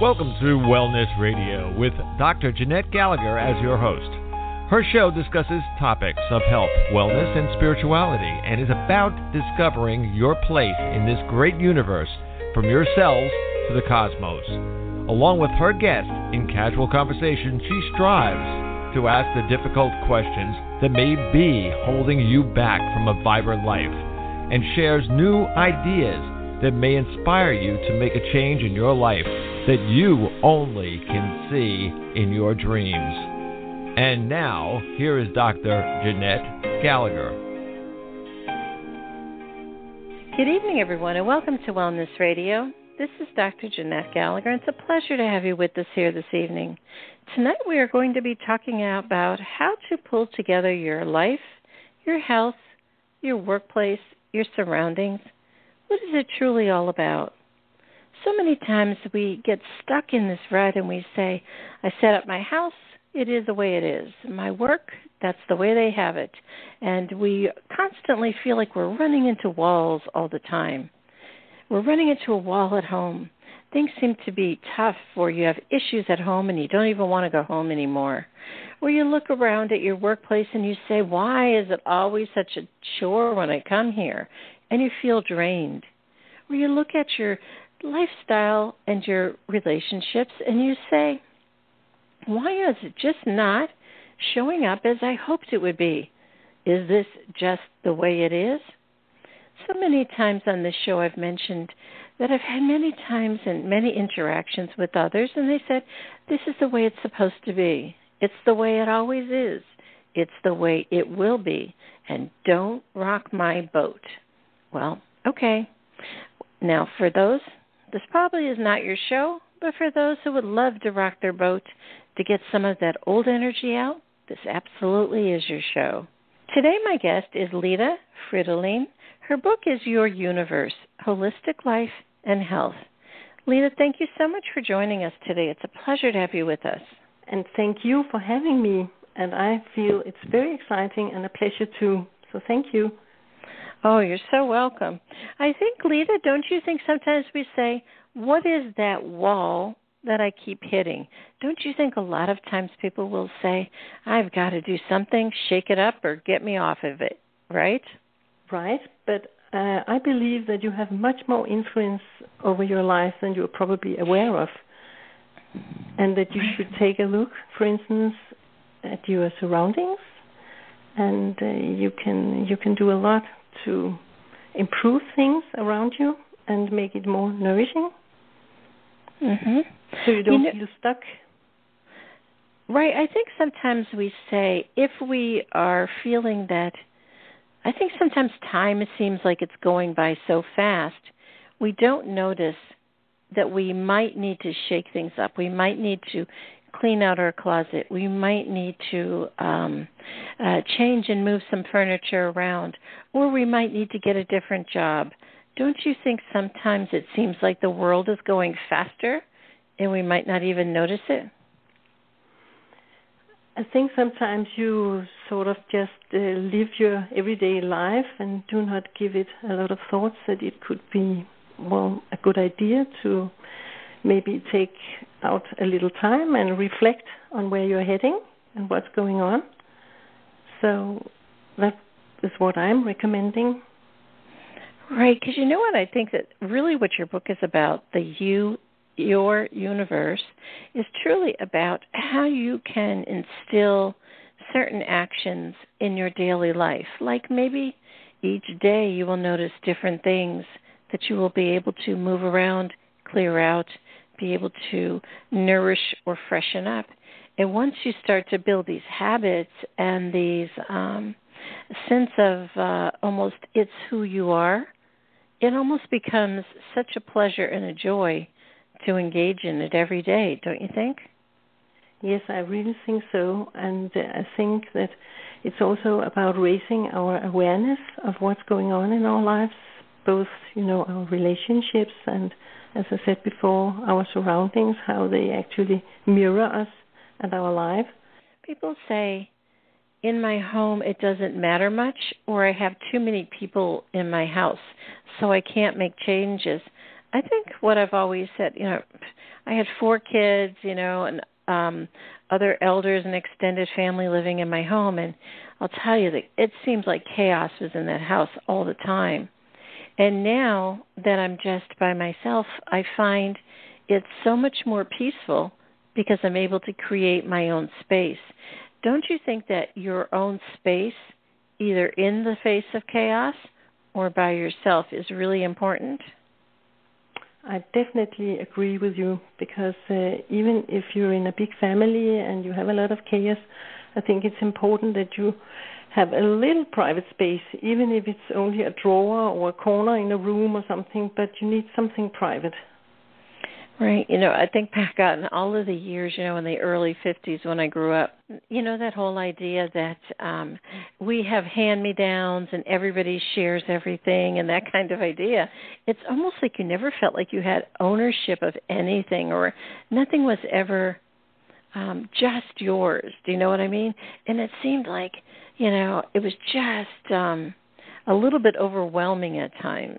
Welcome to Wellness Radio with Dr. Jeanette Gallagher as your host. Her show discusses topics of health, wellness, and spirituality and is about discovering your place in this great universe from your cells to the cosmos. Along with her guests, in casual conversation, she strives to ask the difficult questions that may be holding you back from a vibrant life and shares new ideas that may inspire you to make a change in your life that you only can see in your dreams. And now, here is Dr. Jeanette Gallagher. Good evening, everyone, and welcome to Wellness Radio. This is Dr. Jeanette Gallagher, and it's a pleasure to have you with us here this evening. Tonight we are going to be talking about how to pull together your life, your health, your workplace, your surroundings. What is it truly all about? So many times we get stuck in this rut and we say, I set up my house, it is the way it is. My work, that's the way they have it. And we constantly feel like we're running into walls all the time. We're running into a wall at home. Things seem to be tough, or you have issues at home and you don't even want to go home anymore. Or you look around at your workplace and you say, why is it always such a chore when I come here? And you feel drained. Or you look at your lifestyle and your relationships and you say, why is it just not showing up as I hoped it would be? Is this just the way it is? So many times on this show I've mentioned that I've had many times and many interactions with others, and they said, this is the way it's supposed to be. It's the way it always is. It's the way it will be. And don't rock my boat. Well, okay. Now, for those, this probably is not your show, but for those who would love to rock their boat to get some of that old energy out, this absolutely is your show. Today, my guest is Lita Fridoline. Her book is Your Universe, Holistic Life and Health. Lita, thank you so much for joining us today. It's a pleasure to have you with us. And thank you for having me. And I feel it's very exciting and a pleasure too. So thank you. Oh, you're so welcome. I think, Lita, don't you think sometimes we say, what is that wall that I keep hitting? Don't you think a lot of times people will say, I've got to do something, shake it up, or get me off of it, right? Right, but I believe that you have much more influence over your life than you're probably aware of, and that you should take a look, for instance, at your surroundings, and you can do a lot to improve things around you and make it more nourishing. Mm-hmm. So you don't feel stuck. Right. I think sometimes we say, if we are feeling that, I think sometimes time seems like it's going by so fast, we don't notice that we might need to shake things up. We might need to clean out our closet. We might need to change and move some furniture around, or we might need to get a different job. Don't you think sometimes it seems like the world is going faster and we might not even notice it? I think sometimes you sort of just live your everyday life and do not give it a lot of thoughts that it could be, well, a good idea to maybe take out a little time and reflect on where you're heading and what's going on. So that is what I'm recommending. Right, because you know what? I think that really what your book is about, Your Universe, is truly about how you can instill certain actions in your daily life. Like maybe each day you will notice different things that you will be able to move around, clear out, be able to nourish or freshen up. And once you start to build these habits and these sense of almost it's who you are, it almost becomes such a pleasure and a joy to engage in it every day, don't you think? Yes, I really think so. And I think that it's also about raising our awareness of what's going on in our lives, both, our relationships and, as I said before, our surroundings, how they actually mirror us and our life. People say, in my home, it doesn't matter much, or I have too many people in my house, so I can't make changes. I think what I've always said, I had 4 kids, and other elders and extended family living in my home, and I'll tell you that it seems like chaos was in that house all the time. And now that I'm just by myself, I find it's so much more peaceful because I'm able to create my own space. Don't you think that your own space, either in the face of chaos or by yourself, is really important? I definitely agree with you, because even if you're in a big family and you have a lot of chaos, I think it's important that you have a little private space, even if it's only a drawer or a corner in a room or something, but you need something private. Right. I think back on all of the years, in the early 50s when I grew up, that whole idea that we have hand-me-downs and everybody shares everything and that kind of idea. It's almost like you never felt like you had ownership of anything, or nothing was ever just yours. Do you know what I mean? And it seemed like, it was just a little bit overwhelming at times.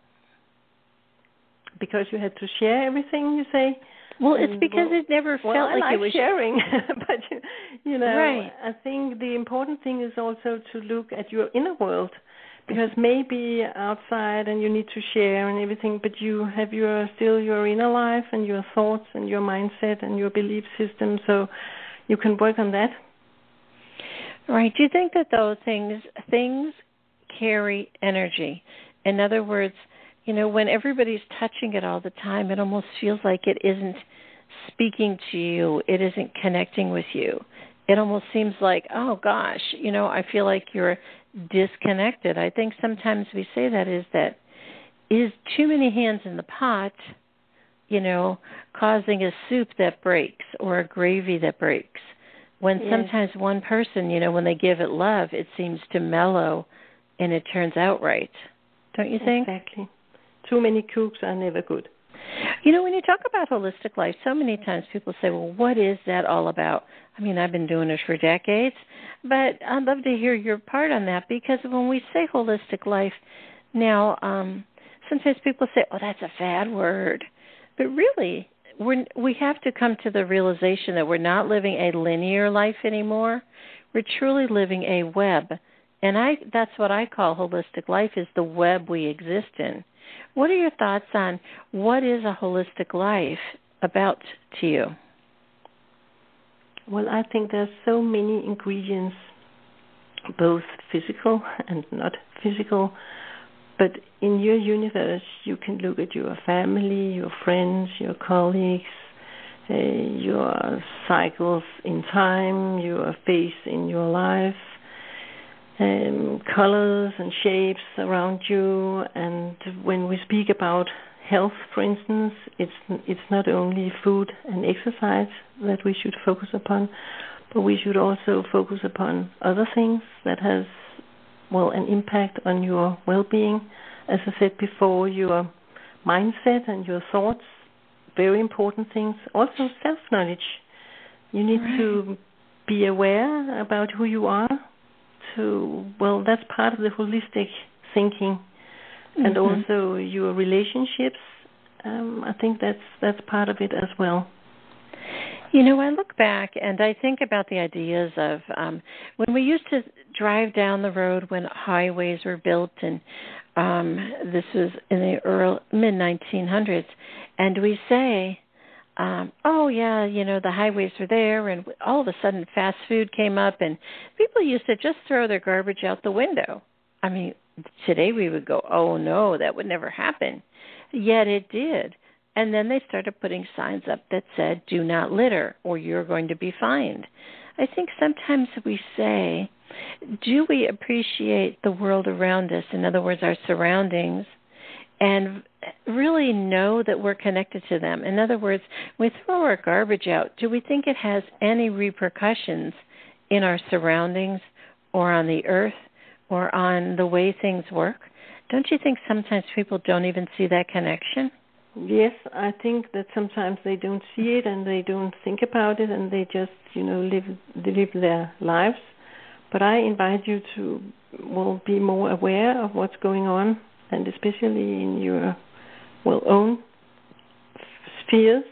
Because you had to share everything, you say? Well, it's because it never felt like it was sharing. But, right. I think the important thing is also to look at your inner world, because maybe outside and you need to share and everything, but you have still your inner life and your thoughts and your mindset and your belief system, so you can work on that. Right. Do you think that those things carry energy? In other words, when everybody's touching it all the time, it almost feels like it isn't speaking to you. It isn't connecting with you. It almost seems like, oh, gosh, I feel like you're disconnected. I think sometimes we say that is too many hands in the pot, causing a soup that breaks or a gravy that breaks. When sometimes one person, when they give it love, it seems to mellow and it turns out right. Don't you think? Exactly. Too many cooks are never good. When you talk about holistic life, so many times people say, well, what is that all about? I mean, I've been doing this for decades, but I'd love to hear your part on that, because when we say holistic life now, sometimes people say, oh, that's a fad word. But really, we have to come to the realization that we're not living a linear life anymore. We're truly living a web. And that's what I call holistic life, is the web we exist in. What are your thoughts on what is a holistic life about to you? Well, I think there's so many ingredients, both physical and not physical. But in your universe, you can look at your family, your friends, your colleagues, your cycles in time, your phase in your life, colors and shapes around you. And when we speak about health, for instance, it's not only food and exercise that we should focus upon, but we should also focus upon other things that has, an impact on your well-being. As I said before, your mindset and your thoughts, very important things. Also self-knowledge. You need to be aware about who you are. That's part of the holistic thinking. Mm-hmm. And also your relationships. I think that's part of it as well. I look back and I think about the ideas of when we used to drive down the road when highways were built, and this was in the mid-1900s, and we say, the highways were there, and all of a sudden fast food came up, and people used to just throw their garbage out the window. I mean, today we would go, oh, no, that would never happen. Yet it did. And then they started putting signs up that said, do not litter, or you're going to be fined. I think sometimes we say, do we appreciate the world around us, in other words, our surroundings, and really know that we're connected to them? In other words, when we throw our garbage out, do we think it has any repercussions in our surroundings or on the earth or on the way things work? Don't you think sometimes people don't even see that connection? Yes, I think that sometimes they don't see it and they don't think about it, and they just, live their lives. But I invite you to, be more aware of what's going on, and especially in your, own spheres,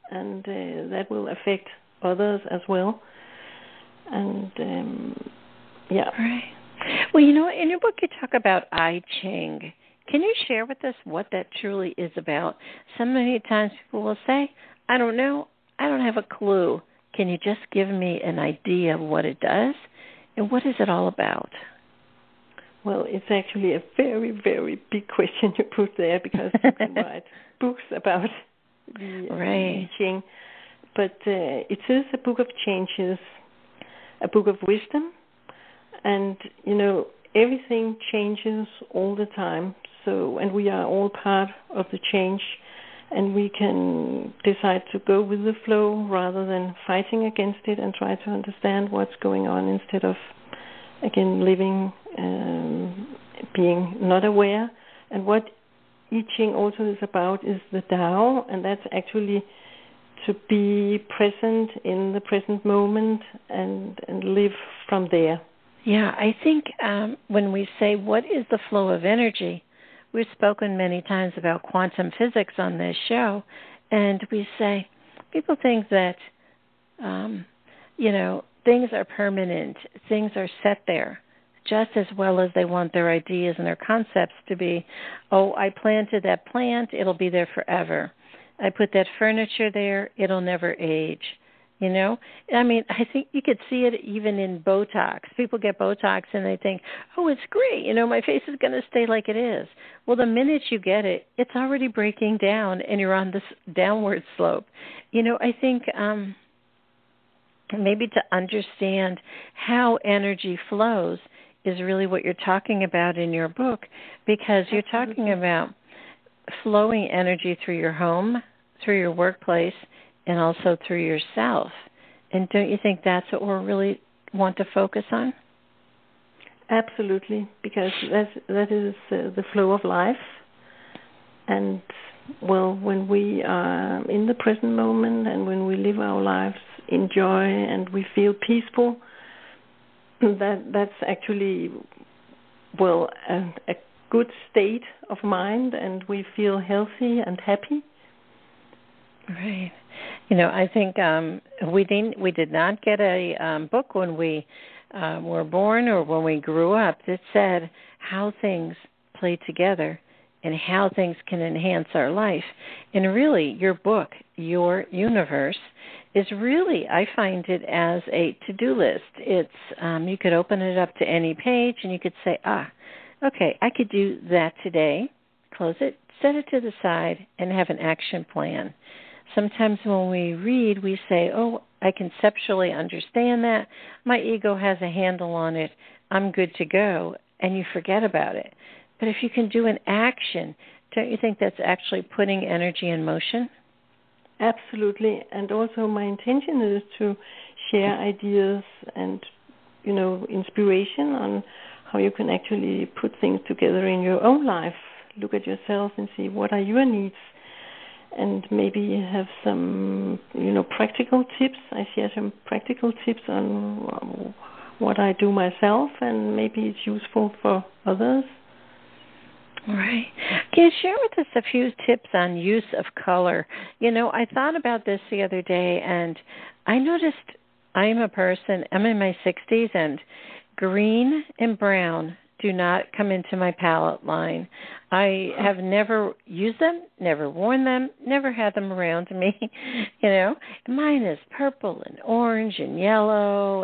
and that will affect others as well. And yeah. Right. Well, in your book you talk about I Ching. Can you share with us what that truly is about? So many times people will say, I don't know, I don't have a clue. Can you just give me an idea of what it does? And what is it all about? Well, it's actually a very, very big question you put there, because you can write books about the I Ching. But it is a book of changes, a book of wisdom. And, everything changes all the time. So, and we are all part of the change. And we can decide to go with the flow rather than fighting against it and try to understand what's going on instead of, again, living, being not aware. And what I Ching also is about is the Tao, and that's actually to be present in the present moment and live from there. Yeah, I think when we say what is the flow of energy, we've spoken many times about quantum physics on this show, and we say people think that, things are permanent, things are set there, just as well as they want their ideas and their concepts to be, I planted that plant, it'll be there forever. I put that furniture there, it'll never age. I think you could see it even in Botox. People get Botox and they think, it's great. My face is going to stay like it is. Well, the minute you get it, it's already breaking down and you're on this downward slope. I think maybe to understand how energy flows is really what you're talking about in your book, because you're talking about flowing energy through your home, through your workplace, and also through yourself. And don't you think that's what we really want to focus on? Absolutely, because that is the flow of life. And, when we are in the present moment and when we live our lives in joy and we feel peaceful, that's actually, a good state of mind, and we feel healthy and happy. Right. I think we did not get a book when we were born or when we grew up that said how things play together and how things can enhance our life. And really, your book, Your Universe, is really, I find it as a to-do list. It's you could open it up to any page and you could say, okay, I could do that today, close it, set it to the side, and have an action plan. Sometimes when we read, we say, I conceptually understand that. My ego has a handle on it. I'm good to go. And you forget about it. But if you can do an action, don't you think that's actually putting energy in motion? Absolutely. And also my intention is to share ideas and, inspiration on how you can actually put things together in your own life. Look at yourself and see what are your needs. And maybe have some, practical tips. I share some practical tips on what I do myself, and maybe it's useful for others. Right. Can you share with us a few tips on use of color? I thought about this the other day, and I noticed I'm in my 60s, and green and brown do not come into my palette line. I have never used them, never worn them, never had them around me. Mine is purple and orange and yellow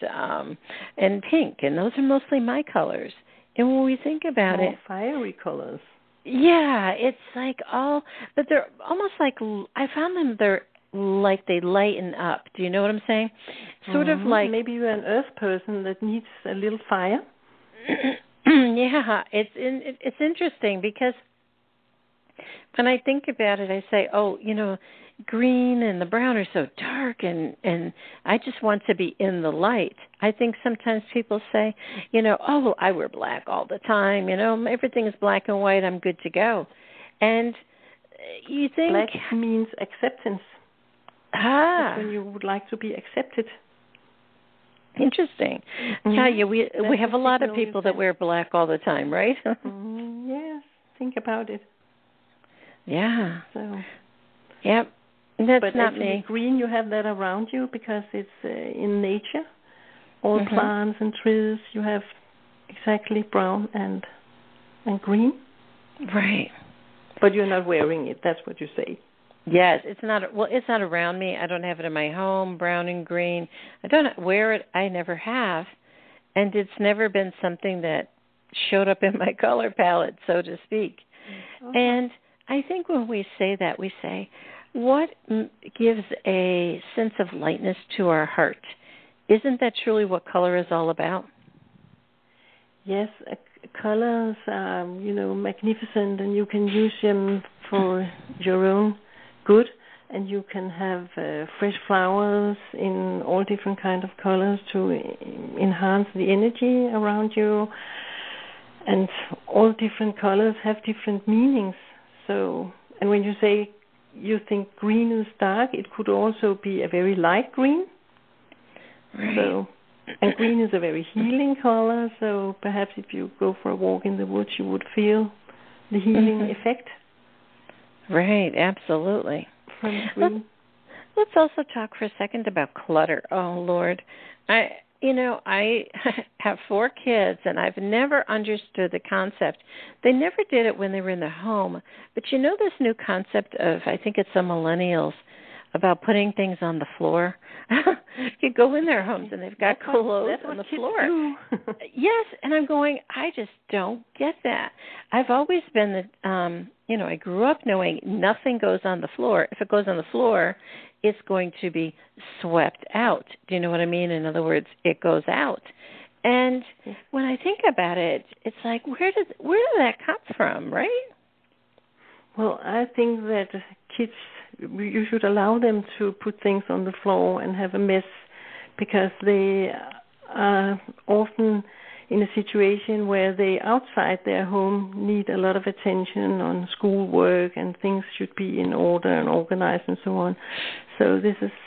and pink, and those are mostly my colors. And when we think about it, fiery colors. Yeah, it's but they're almost like, I found them, they're like they lighten up. Do you know what I'm saying? Sort of like, maybe you're an earth person that needs a little fire. Yeah, it's interesting because when I think about it, I say, green and the brown are so dark, and I just want to be in the light. I think sometimes people say, I wear black all the time, everything is black and white, I'm good to go. And you think... Black means acceptance. That's when you would like to be accepted. Interesting. Mm-hmm. We have a lot of people that wear black all the time, right? Yes, think about it. Yeah. So. Yep. That's but not actually me. green, you have that around you because it's in nature. All plants and trees, you have exactly brown and green. Right. But you're not wearing it. That's what you say. Yes, it's not. Well, it's not around me. I don't have it in my home, brown and green. I don't wear it. I never have, and it's never been something that showed up in my color palette, so to speak. And I think when we say that, we say, what gives a sense of lightness to our heart? Isn't that truly what color is all about? Yes, colors are, magnificent, and you can use them for your own good. And you can have fresh flowers in all different kind of colors to enhance the energy around you. And all different colors have different meanings. So, and when you say you think green is dark, it could also be a very light green. Right. So, and green is a very healing color. So perhaps if you go for a walk in the woods, you would feel the healing effect. Right, absolutely. From green. Let's also talk for a second about clutter. Oh, Lord. I have 4 kids, and I've never understood the concept. They never did it when they were in the home. But this new concept of, I think it's some millennials, about putting things on the floor. You go in their homes, and they've got clothes on the floor. Yes, and I'm going, I just don't get that. I've always been I grew up knowing nothing goes on the floor. If it goes on the floor, it's going to be swept out. Do you know what I mean? In other words, it goes out. And when I think about it, it's like, where did that come from, right? Well, I think that kids, you should allow them to put things on the floor and have a mess, because they are often in a situation where they outside their home need a lot of attention on schoolwork, and things should be in order and organized and so on. So this is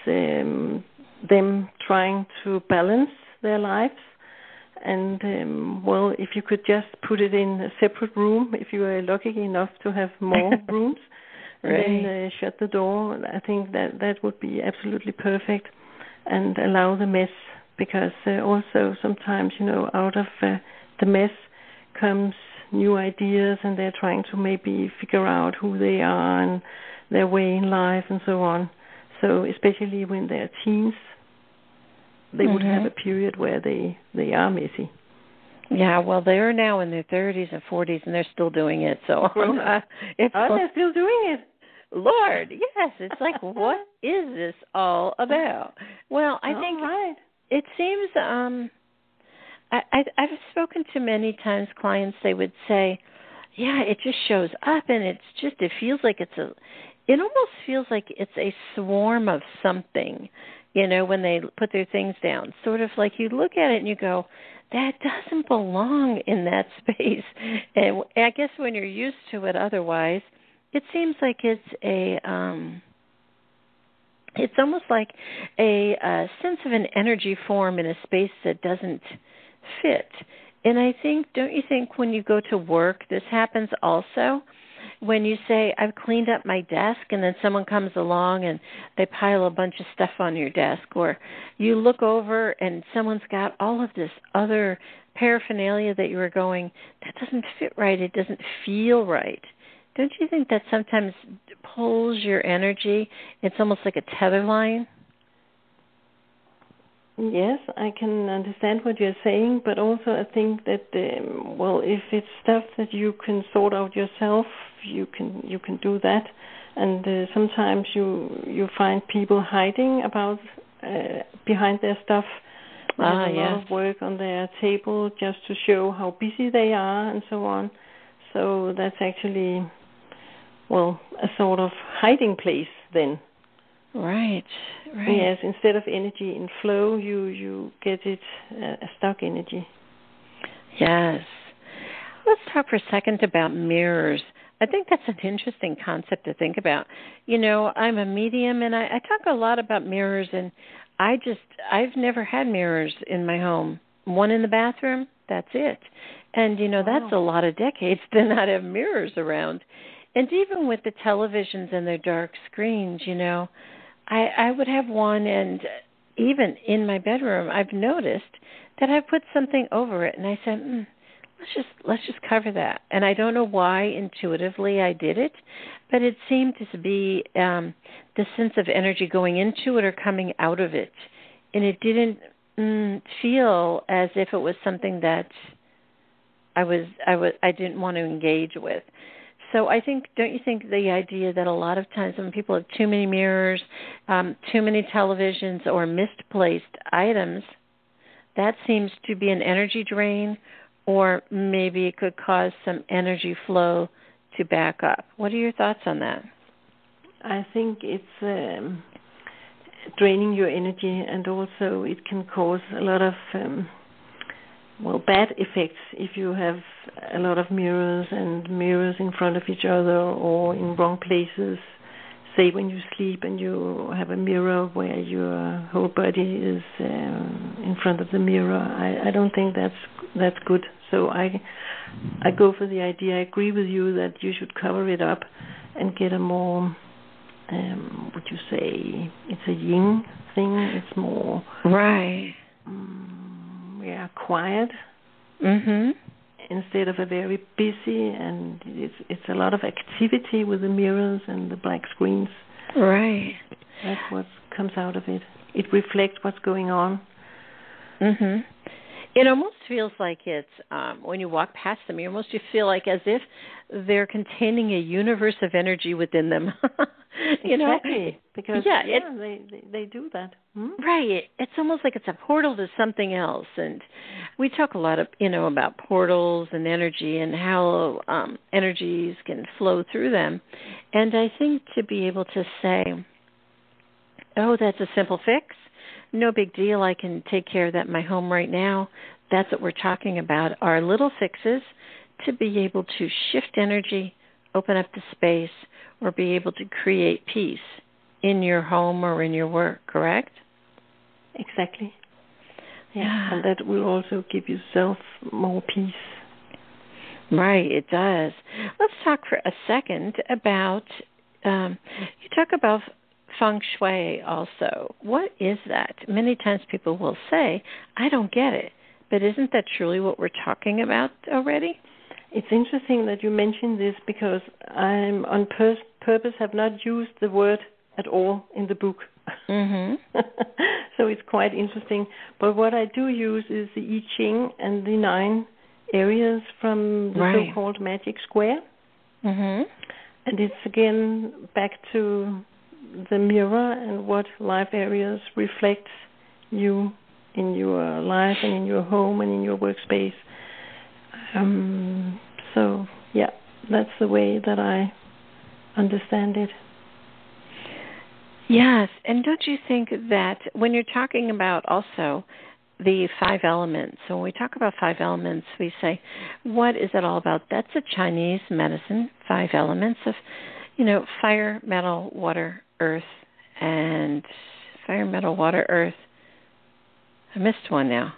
them trying to balance their lives. And, if you could just put it in a separate room, if you are lucky enough to have more rooms, and then shut the door, I think that would be absolutely perfect, and allow the mess. Because also sometimes, out of the mess comes new ideas, and they're trying to maybe figure out who they are and their way in life and so on. So especially when they're teens, they would have a period where they are messy. Yeah, well, they're now in their 30s and 40s, and they're still doing it. So they're still doing it. Lord, yes. It's like, what is this all about? Well, I think it seems, I've spoken to many times clients, they would say, yeah, it just shows up, and it feels like it almost feels like it's a swarm of something, when they put their things down. Sort of like you look at it and you go, that doesn't belong in that space. And I guess when you're used to it otherwise, it seems like it's it's almost like a sense of an energy form in a space that doesn't fit. And I think, don't you think when you go to work, this happens also? When you say, I've cleaned up my desk, and then someone comes along and they pile a bunch of stuff on your desk, or you look over and someone's got all of this other paraphernalia that you were going, that doesn't fit right, it doesn't feel right. Don't you think that sometimes pulls your energy? It's almost like a tether line. Yes, I can understand what you're saying, but also I think that if it's stuff that you can sort out yourself, you can do that. And sometimes you find people hiding about behind their stuff. They have a lot of work on their table just to show how busy they are and so on. So that's actually, a sort of hiding place then. Right. Yes, instead of energy in flow, you get it a stuck energy. Yes. Let's talk for a second about mirrors. I think that's an interesting concept to think about. I'm a medium, and I talk a lot about mirrors, and I've never had mirrors in my home. One in the bathroom, that's it. And, that's a lot of decades to not have mirrors around. And even with the televisions and their dark screens, you know, I would have one, and even in my bedroom, I've noticed that I put something over it, and I said, let's just cover that. And I don't know why intuitively I did it, but it seemed to be the sense of energy going into it or coming out of it, and it didn't feel as if it was something that I didn't want to engage with. So I think, don't you think the idea that a lot of times when people have too many mirrors, too many televisions, or misplaced items, that seems to be an energy drain, or maybe it could cause some energy flow to back up. What are your thoughts on that? I think it's draining your energy, and also it can cause a lot of bad effects if you have a lot of mirrors in front of each other or in wrong places. Say when you sleep and you have a mirror where your whole body is in front of the mirror, I don't think that's good. So I go for the idea. I agree with you that you should cover it up and get a more, would you say, it's a yin thing. It's more right. Quiet. Mm-hmm. Instead of a very busy, and it's a lot of activity with the mirrors and the black screens. Right. That's what comes out of it. It reflects what's going on. Mm-hmm. It almost feels like it's, when you walk past them, you feel like as if they're containing a universe of energy within them. You exactly. know? Because they do that. Right. It's almost like it's a portal to something else. And we talk a lot of, about portals and energy and how energies can flow through them. And I think to be able to say, oh, that's a simple fix. No big deal. I can take care of that in my home right now. That's what we're talking about, are little fixes to be able to shift energy, open up the space, or be able to create peace in your home or in your work, correct? Exactly. Yeah. And that will also give yourself more peace. Right, it does. Let's talk for a second about, you talk about feng shui also. What is that? Many times people will say, I don't get it. But isn't that truly what we're talking about already? It's interesting that you mentioned this, because I'm on purpose have not used the word at all in the book. Mm-hmm. So it's quite interesting. But what I do use is the I Ching and the 9 areas from the so-called magic square. Mm-hmm. And it's again back to the mirror and what life areas reflect you in your life and in your home and in your workspace. So, yeah, that's the way that I understand it. Yes, and don't you think that when you're talking about also the 5 elements, so when we talk about 5 elements, we say, what is it all about? That's a Chinese medicine, 5 elements of, fire, metal, water, earth, and fire, metal, water, earth. I missed one now.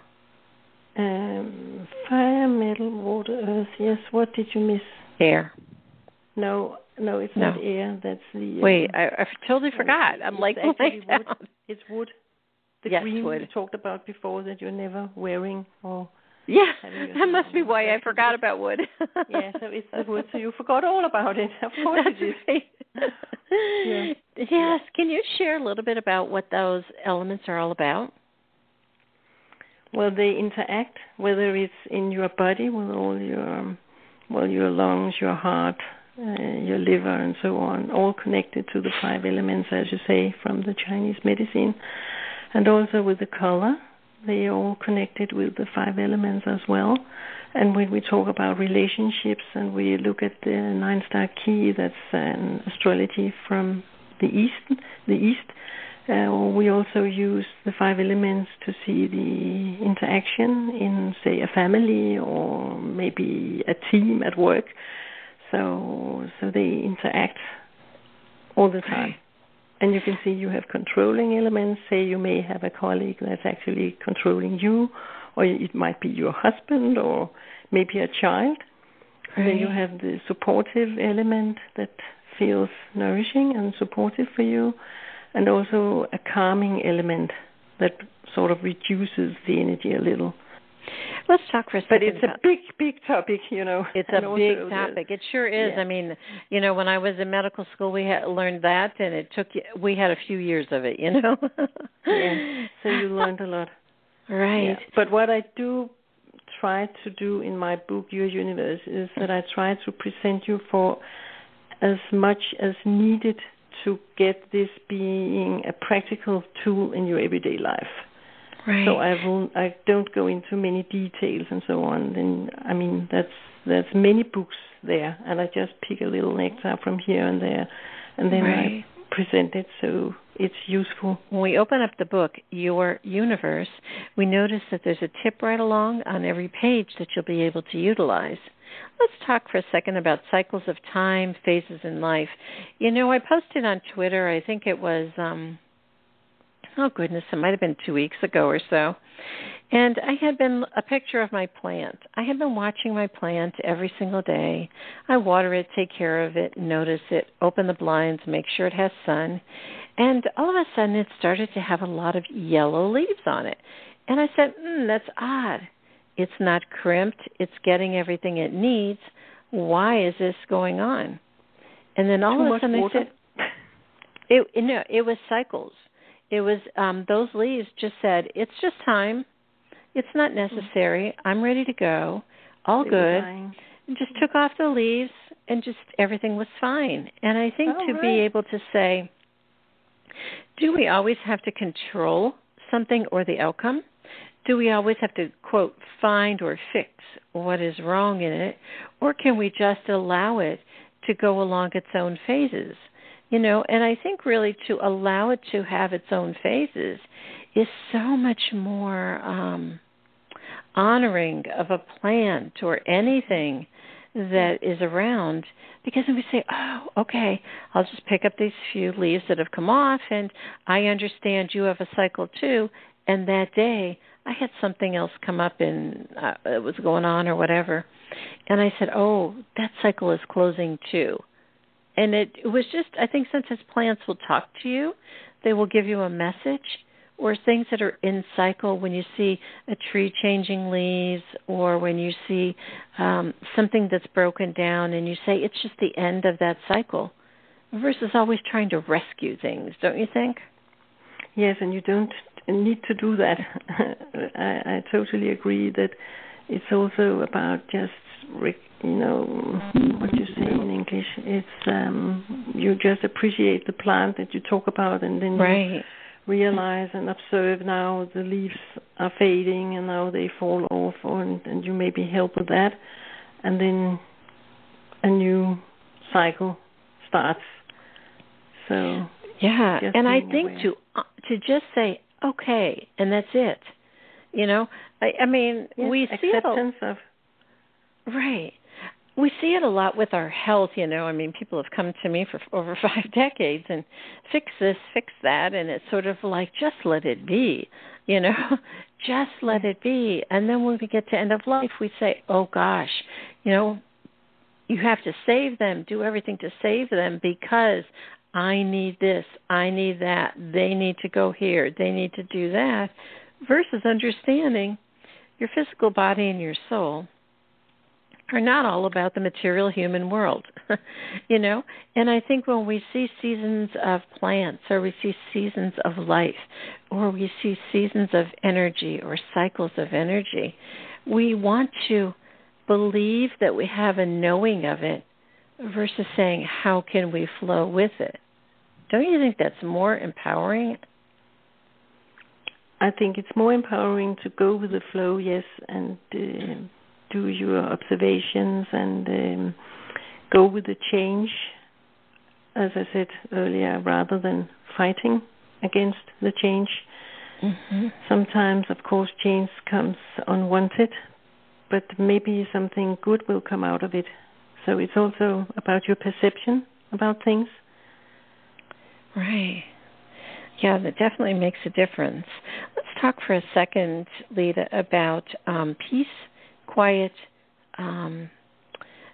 Fire, metal, water, earth. Yes. What did you miss? Air. No, it's not air. That's the. Wait, I totally forgot. I'm like, wood. It's wood. The green wood. we talked about before that you're never wearing or. Yeah, that must be why I forgot about wood. Yeah, so it's the wood. So you forgot all about it. Of course you did. Right. Yes. Can you share a little bit about what those elements are all about? Well, they interact, whether it's in your body with all your lungs, your heart, your liver, and so on, all connected to the 5 elements, as you say, from the Chinese medicine. And also with the color, they are all connected with the 5 elements as well. And when we talk about relationships and we look at the 9-star key, that's an astrology from the East, we also use the 5 elements to see the interaction in, say, a family or maybe a team at work. So they interact all the time. And you can see you have controlling elements. Say you may have a colleague that's actually controlling you, or it might be your husband or maybe a child. Right. Then you have the supportive element that feels nourishing and supportive for you, and also a calming element that sort of reduces the energy a little. Let's talk for a second. But it's a big topic, you know. It's a big topic. It sure is. Yeah. I mean, you know, when I was in medical school, we had learned that, and we had a few years of it, you know. Yeah. So you learned a lot. Right. Yeah. But what I do try to do in my book, Your Universe, is that I try to present you for as much as needed to get this being a practical tool in your everyday life. Right. So I don't go into many details and so on. Then I mean there's many books there, and I just pick a little nectar from here and there, and then I present it so it's useful. When we open up the book, Your Universe, we notice that there's a tip right along on every page that you'll be able to utilize. Let's talk for a second about cycles of time, phases in life. You know, I posted on Twitter, I think it was, it might have been 2 weeks ago or so. And I had been a picture of my plant. I had been watching my plant every single day. I water it, take care of it, notice it, open the blinds, make sure it has sun. And all of a sudden it started to have a lot of yellow leaves on it. And I said, that's odd. It's not crimped. It's getting everything it needs. Why is this going on? And then all of a sudden I said, it was cycles. It was those leaves just said, it's just time. It's not necessary. I'm ready to go. All good. And just took off the leaves and just everything was fine. And I think be able to say, do we always have to control something or the outcome? Do we always have to, quote, find or fix what is wrong in it? Or can we just allow it to go along its own phases? You know, and I think really to allow it to have its own phases is so much more honoring of a plant or anything that is around, because then we say, oh, okay, I'll just pick up these few leaves that have come off, and I understand you have a cycle too, and that day I had something else come up and it was going on or whatever, and I said, oh, that cycle is closing too. And it was just, I think sometimes plants will talk to you. They will give you a message, or things that are in cycle when you see a tree changing leaves, or when you see something that's broken down and you say it's just the end of that cycle, versus always trying to rescue things, don't you think? Yes, and you don't need to do that. I totally agree that it's also about just what you say in English. It's you just appreciate the plant that you talk about, and then you realize and observe now the leaves are fading and now they fall off, and you maybe help with that, and then a new cycle starts. So yeah, and I think to just say okay, and that's it. You know, I mean, we see acceptance of. Right. We see it a lot with our health, you know. I mean, people have come to me for over 5 decades and fix this, fix that, and it's sort of like, just let it be, you know, just let it be. And then when we get to end of life, we say, oh, gosh, you know, you have to save them, do everything to save them because I need this, I need that, they need to go here, they need to do that, versus understanding your physical body and your soul are not all about the material human world, you know? And I think when we see seasons of plants, or we see seasons of life, or we see seasons of energy or cycles of energy, we want to believe that we have a knowing of it versus saying, how can we flow with it? Don't you think that's more empowering? I think it's more empowering to go with the flow, yes, and do your observations and go with the change, as I said earlier, rather than fighting against the change. Mm-hmm. Sometimes, of course, change comes unwanted, but maybe something good will come out of it. So it's also about your perception about things. Right. Yeah, that definitely makes a difference. Let's talk for a second, Leda, about peace, quiet,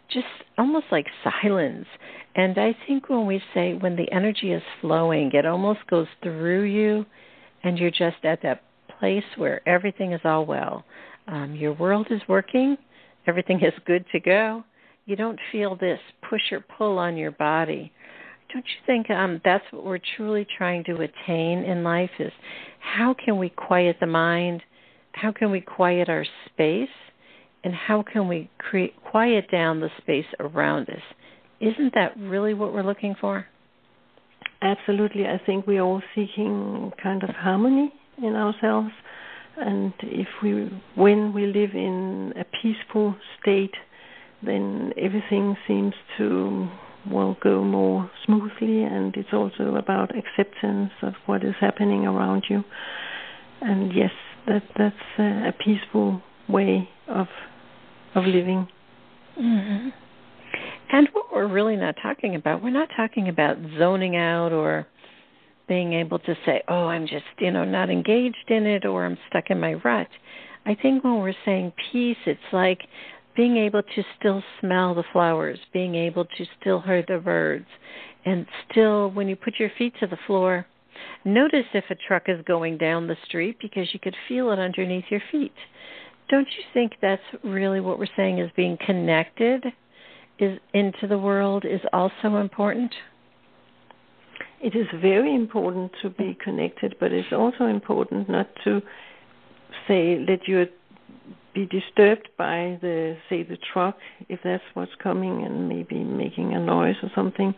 just almost like silence. And I think when we say when the energy is flowing, it almost goes through you, and you're just at that place where everything is all well. Your world is working. Everything is good to go. You don't feel this push or pull on your body. Don't you think that's what we're truly trying to attain in life is how can we quiet the mind? How can we quiet our space? And how can we quiet down the space around us? Isn't that really what we're looking for? Absolutely. I think we're all seeking kind of harmony in ourselves. And when we live in a peaceful state, then everything seems to go more smoothly, and it's also about acceptance of what is happening around you. And yes, that's a peaceful way of living. Mm-hmm. And what we're really not talking about, we're not talking about zoning out or being able to say, oh, I'm just, not engaged in it, or I'm stuck in my rut. I think when we're saying peace, it's like being able to still smell the flowers, being able to still hear the birds, and still, when you put your feet to the floor, notice if a truck is going down the street because you could feel it underneath your feet. Don't you think that's really what we're saying is being connected into the world is also important? It is very important to be connected, but it's also important not to let you be disturbed by the truck, if that's what's coming and maybe making a noise or something.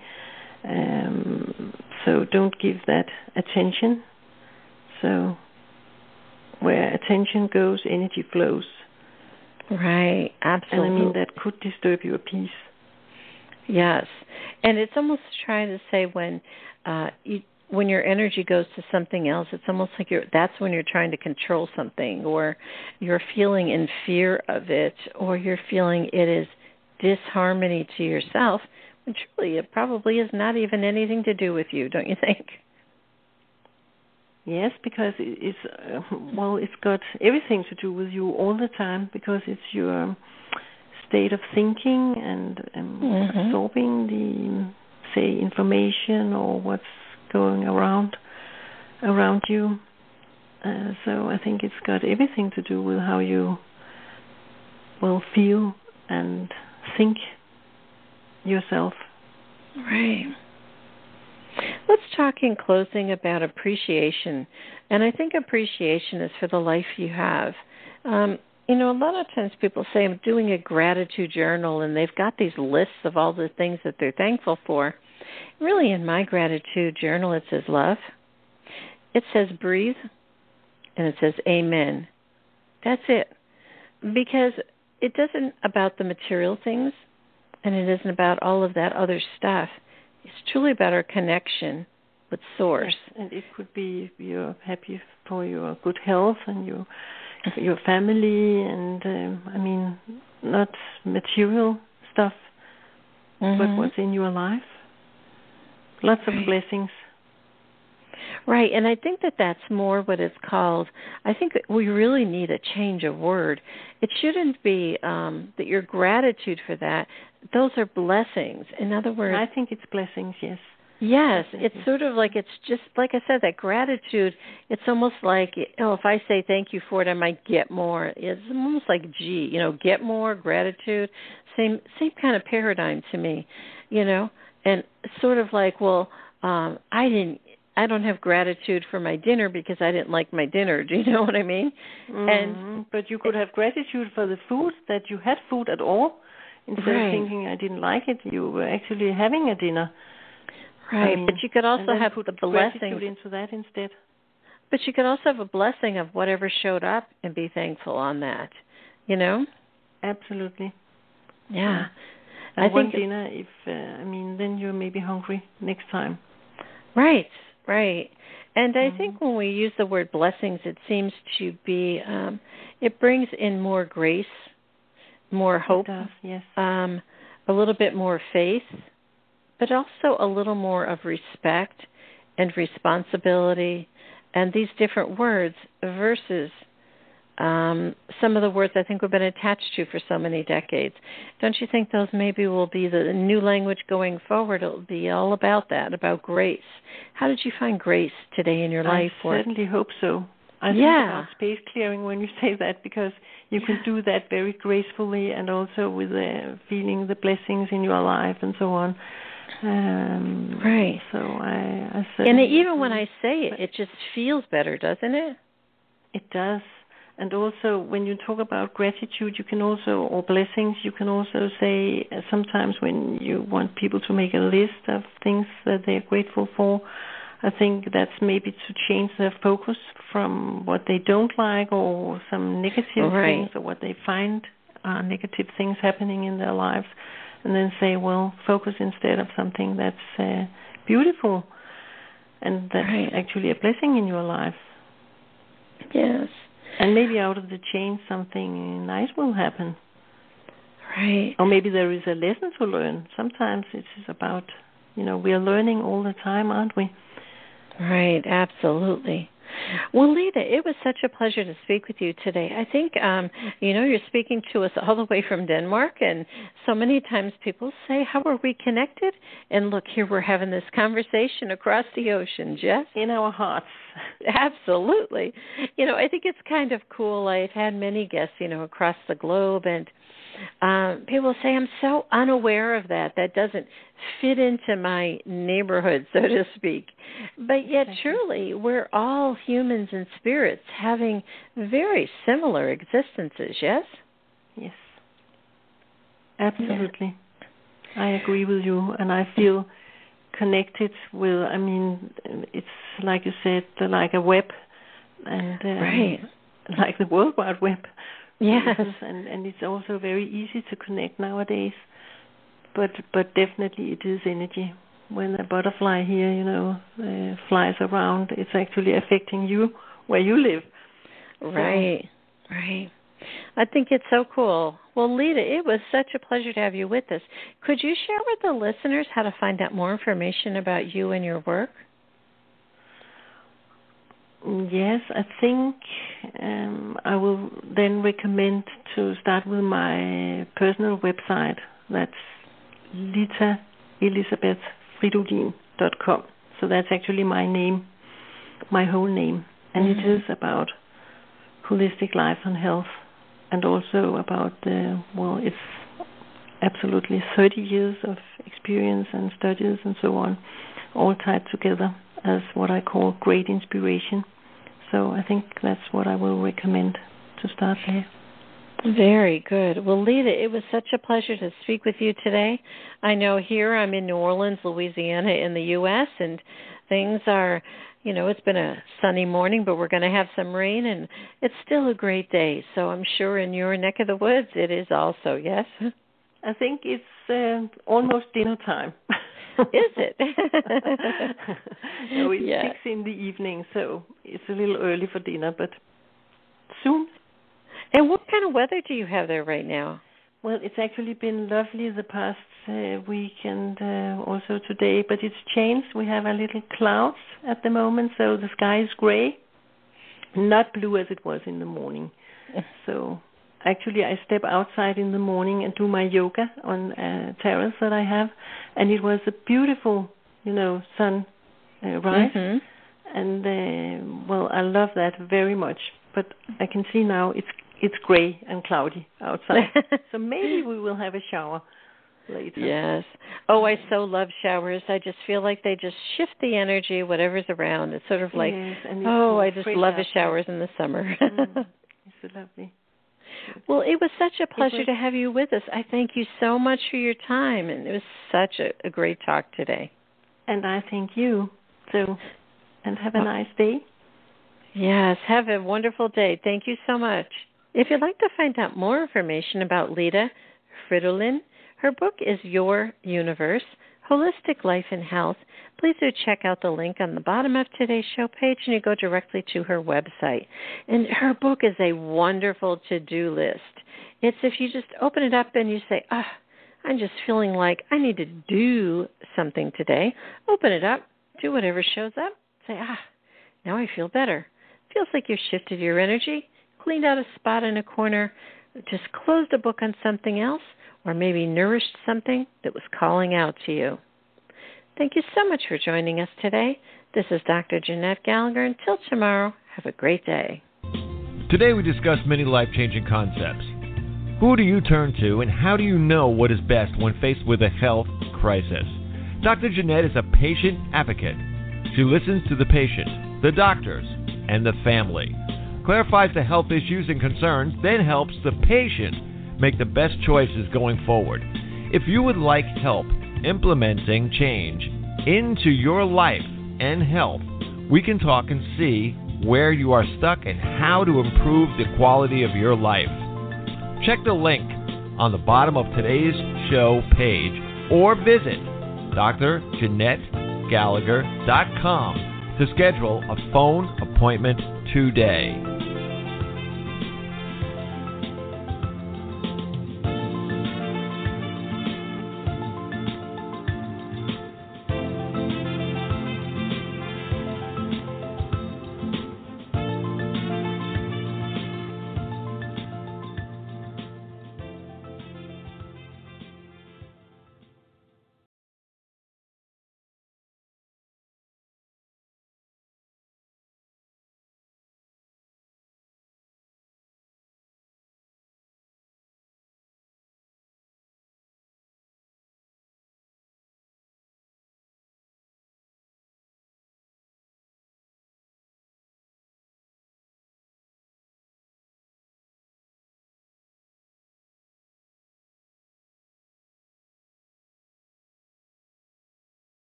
So don't give that attention. So where attention goes, energy flows. Right, absolutely. And I mean, that could disturb your peace. Yes. And it's almost trying to say when your energy goes to something else, it's almost like that's when you're trying to control something, or you're feeling in fear of it, or you're feeling it is disharmony to yourself, when truly it probably is not even anything to do with you, don't you think? Yes, because it's got everything to do with you all the time, because it's your state of thinking and absorbing the, information or what's going around you. So I think it's got everything to do with how you feel and think yourself. Right. Let's talk in closing about appreciation. And I think appreciation is for the life you have. A lot of times people say, I'm doing a gratitude journal, and they've got these lists of all the things that they're thankful for. Really, in my gratitude journal, it says love. It says breathe. And it says amen. That's it. Because it isn't about the material things, and it isn't about all of that other stuff. It's truly about our connection with Source. Yes, and it could be you're happy for your good health and your family, and not material stuff, but what's in your life. Lots of blessings. Right, and I think that's more what it's called. I think that we really need a change of word. It shouldn't be that your gratitude for that. Those are blessings. In other words, I think it's blessings, yes. Yes, it's sort of like, it's just, like I said, that gratitude, it's almost like, if I say thank you for it, I might get more. It's almost like get more, gratitude, same kind of paradigm to me, and sort of like, I don't have gratitude for my dinner because I didn't like my dinner. Do you know what I mean? But you could have gratitude for the food, that you had food at all. Instead of thinking I didn't like it, you were actually having a dinner. Right, but you could also have the blessing. Gratitude into that instead. But you could also have a blessing of whatever showed up and be thankful on that, Absolutely. Yeah. And I think dinner, then you're maybe hungry next time. Right. And I think when we use the word blessings, it seems to be, it brings in more grace, more hope, it does, yes. A little bit more faith, but also a little more of respect and responsibility and these different words versus some of the words I think we've been attached to for so many decades. Don't you think those maybe will be the new language going forward? It'll be all about that, about grace. How did you find grace today in your life? I certainly hope so. I think about space clearing when you say that, because you can do that very gracefully and also with feeling the blessings in your life and so on. Right. So I and even when I say it, it just feels better, doesn't it? It does. And also, when you talk about gratitude, you can also, or blessings, you can also say sometimes when you want people to make a list of things that they're grateful for, I think that's maybe to change their focus from what they don't like or some negative things or what they find are negative things happening in their lives, and then say, well, focus instead of something that's beautiful and that's actually a blessing in your life. Yes. And maybe out of the change something nice will happen. Right. Or maybe there is a lesson to learn. Sometimes it's about, we are learning all the time, aren't we? Right, absolutely. Well, Lita, it was such a pleasure to speak with you today. I think, you're speaking to us all the way from Denmark, and so many times people say, how are we connected? And look, here we're having this conversation across the ocean, Jess. In our hearts. Absolutely. I think it's kind of cool. I've had many guests, across the globe, and people say, I'm so unaware of that. That doesn't fit into my neighborhood, so to speak. But yet, surely, we're all humans and spirits having very similar existences, yes? Yes. Absolutely. Yeah. I agree with you, and I feel connected with, it's like you said, like a web, and like the World Wide Web. Yes. And it's also very easy to connect nowadays, but definitely it is energy. When a butterfly here, flies around, it's actually affecting you where you live. Right. I think it's so cool. Well, Lita, it was such a pleasure to have you with us. Could you share with the listeners how to find out more information about you and your work? Yes, I think I will then recommend to start with my personal website. That's litaelisabethfridolin.com. So that's actually my name, my whole name. And it is about holistic life and health, and also about, it's absolutely 30 years of experience and studies and so on, all tied together as what I call great inspiration. So I think that's what I will recommend to start there. Very good. Well, Lita, it was such a pleasure to speak with you today. I know here I'm in New Orleans, Louisiana in the U.S., and things are, it's been a sunny morning, but we're going to have some rain, and it's still a great day. So I'm sure in your neck of the woods it is also, yes? I think it's almost dinner time. Is it? No, it's 6 in the evening, so it's a little early for dinner, but soon. And what kind of weather do you have there right now? Well, it's actually been lovely the past week and also today, but it's changed. We have a little clouds at the moment, so the sky is gray, not blue as it was in the morning. So actually, I step outside in the morning and do my yoga on a terrace that I have, and it was a beautiful, sun rise. Mm-hmm. And I love that very much. But I can see now it's gray and cloudy outside, so maybe we will have a shower later. Yes. Oh, I so love showers. I just feel like they just shift the energy, whatever's around. It's sort of like, I just love the showers in the summer. It's so lovely. Well, it was such a pleasure to have you with us. I thank you so much for your time, and it was such a great talk today. And I thank you, too. And have a nice day. Yes, have a wonderful day. Thank you so much. If you'd like to find out more information about Lita Fridolin, her book is Your Universe, Holistic Life and Health. Please do check out the link on the bottom of today's show page, and you go directly to her website. And her book is a wonderful to-do list. It's if you just open it up and you say, I'm just feeling like I need to do something today. Open it up, do whatever shows up, say, now I feel better. Feels like you've shifted your energy. cleaned out a spot in a corner, just closed a book on something else, or maybe nourished something that was calling out to you. Thank you so much for joining us today. This is Dr. Jeanette Gallagher. Until tomorrow, have a great day. Today we discussed many life-changing concepts. Who do you turn to, and how do you know what is best when faced with a health crisis? Dr. Jeanette is a patient advocate. She listens to the patient, the doctors, and the family, clarifies the health issues and concerns, then helps the patient make the best choices going forward. If you would like help implementing change into your life and health, we can talk and see where you are stuck and how to improve the quality of your life. Check the link on the bottom of today's show page or visit drjeanettegallagher.com to schedule a phone appointment today.